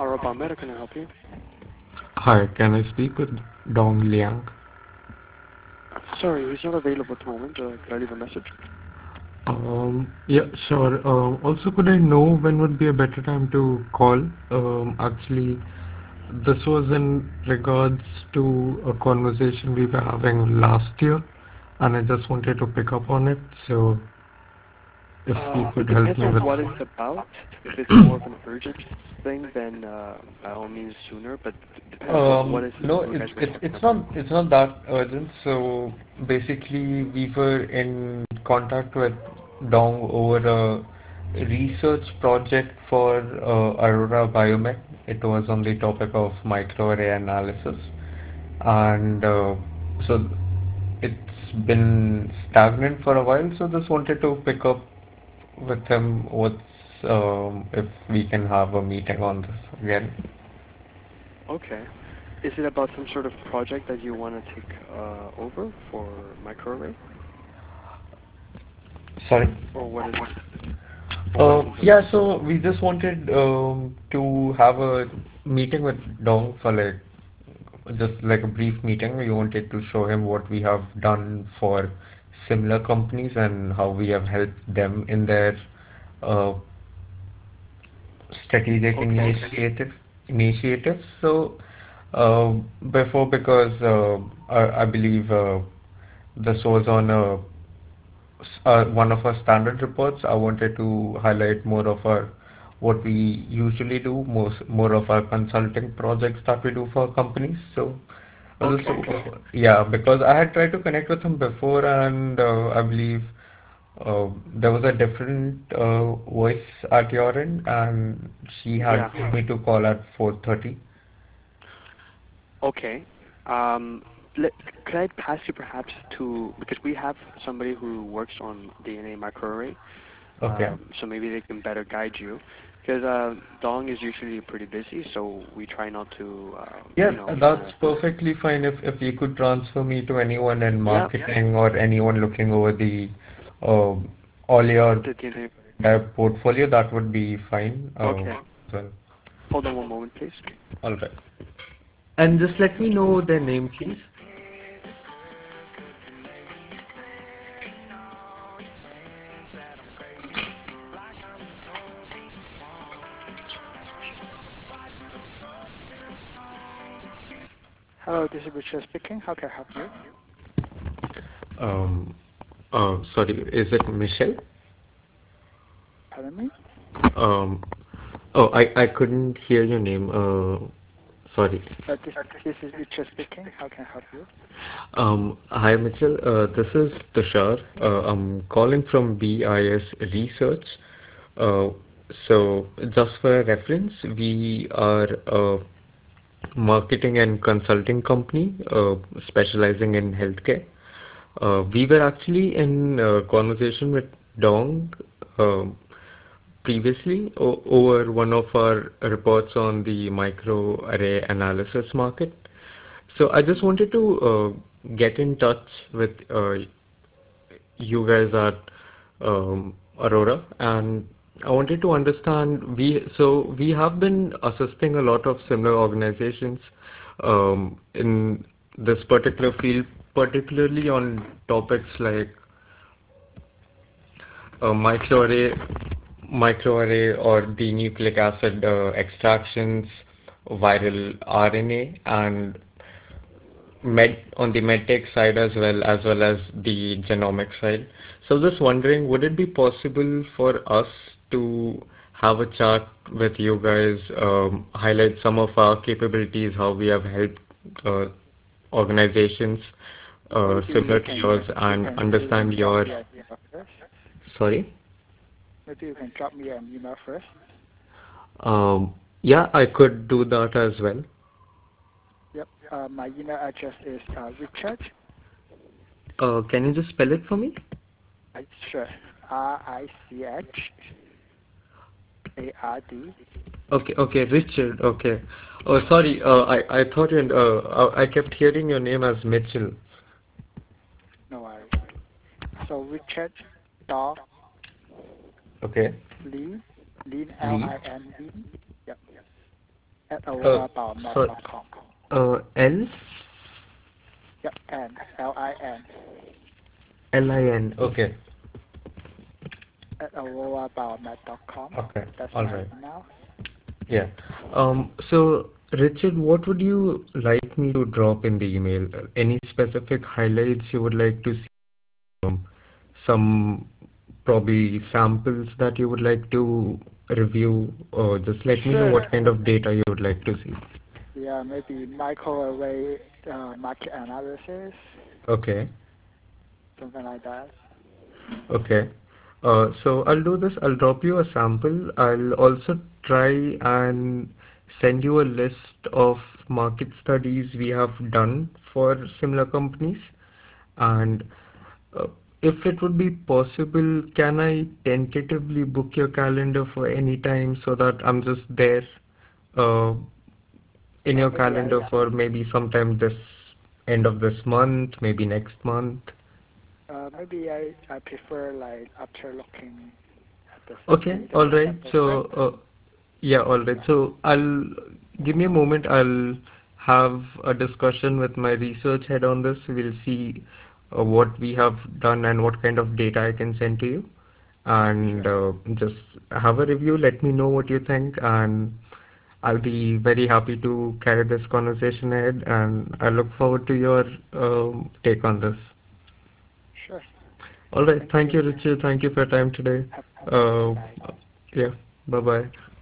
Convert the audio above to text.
Aura Biomedical, can I help you? Hi, can I speak with Dong Liang? Sorry, he's not available at the moment. Could I leave a message? Yeah, sure. Also, could I know when would be a better time to call? Actually, this was in regards to a conversation we were having last year, and I just wanted to pick up on it. So, if you It could help depends me on with. what it's about. If it's more of an urgent thing, then by all means sooner. But it depends. What is it No, you guys were talking it's about? not that urgent. So basically, we were in contact with Dong over a research project for Aurora Biomed. It was on the topic of microarray analysis, and so it's been stagnant for a while. So just wanted to pick up with him what's if we can have a meeting on this again. Okay. Is it about some sort of project that you want to take over for microarray, Sorry. or what is or what is it that? Yeah, so we just wanted to have a meeting with Dong for like just like a brief meeting. We wanted to show him what we have done for similar companies and how we have helped them in their uh, strategic Okay. initiatives. So uh, before, because I believe this was on one of our standard reports, I wanted to highlight more of our what we usually do, more of our consulting projects that we do for companies. So, Okay. yeah, because I had tried to connect with him before, and I believe there was a different voice at your end, and she had Yeah. told me to call at 4:30. Okay. Um, let, could I pass you perhaps to, because we have somebody who works on DNA microarray, Okay. so maybe they can better guide you. Because Dong is usually pretty busy, so we try not to, Yeah, kind that's of, perfectly fine if you could transfer me to anyone in yeah, marketing or anyone looking over the all your the DNA. entire portfolio, that would be fine. Okay. Well, Hold on one moment, please. all right. And just let me know their name, please. Hello, this is Richard speaking. How can I help you? Um, Sorry, is it Michelle? Pardon me? Um, oh, I couldn't hear your name. Sorry. This is Richard speaking. How can I help you? Hi, Mitchell. This is Tushar. I'm calling from BIS Research. Uh, so, just for reference, we are a marketing and consulting company specializing in healthcare. We were actually in conversation with Dong uh, previously over one of our reports on the microarray analysis market. So I just wanted to get in touch with you guys at Aurora, and I wanted to understand we have been assisting a lot of similar organizations in this particular field, particularly on topics like microarray, or the nucleic acid extractions, viral RNA, and on the medtech side as well as the genomic side. So just wondering, would it be possible for us to have a chat with you guys, highlight some of our capabilities, how we have helped uh, organizations Maybe similar to yours, and you can understand drop your. me an email first. Sorry. Maybe you can drop me an email first. Yeah, I could do that as well. Yep. My email address is Richard. Can you just spell it for me? Sure. RICHARD. Okay, okay, Richard. Okay. Oh, sorry. I thought I kept hearing your name as Mitchell. No worries. So Richard dot Okay. Lin, Lin Lee. Lin. Yep. at Uh, so, aurorabiomed.com. L Yep, N, Lin, Lin. Okay. at aurorabiomed.com. Okay. That's All my right. email. Yeah. So Richard, what would you like me to drop in the email? Any specific highlights you would like to see? Some probably samples that you would like to review, or just let me know Sure. what kind of data you would like to see. Yeah, maybe microarray market analysis, Okay. something like that. Okay. So I'll do this. I'll drop you a sample. I'll also try and send you a list of market studies we have done for similar companies. And uh, if it would be possible, can I tentatively book your calendar for any time so that I'm just there uh, in your Maybe calendar for maybe sometime this end of this month, maybe next month? maybe I prefer like after looking at the Okay, all data right. sample So, first. yeah, all right. So I'll give me a moment. I'll have a discussion with my research head on this. We'll see what we have done and what kind of data I can send to you. And Sure. just have a review. Let me know what you think, and I'll be very happy to carry this conversation ahead. And I look forward to your take on this. Sure. All right. Thank Thank you. you, Richard. Thank you for your time today. Have a nice day. Uh, Bye. yeah. Bye bye.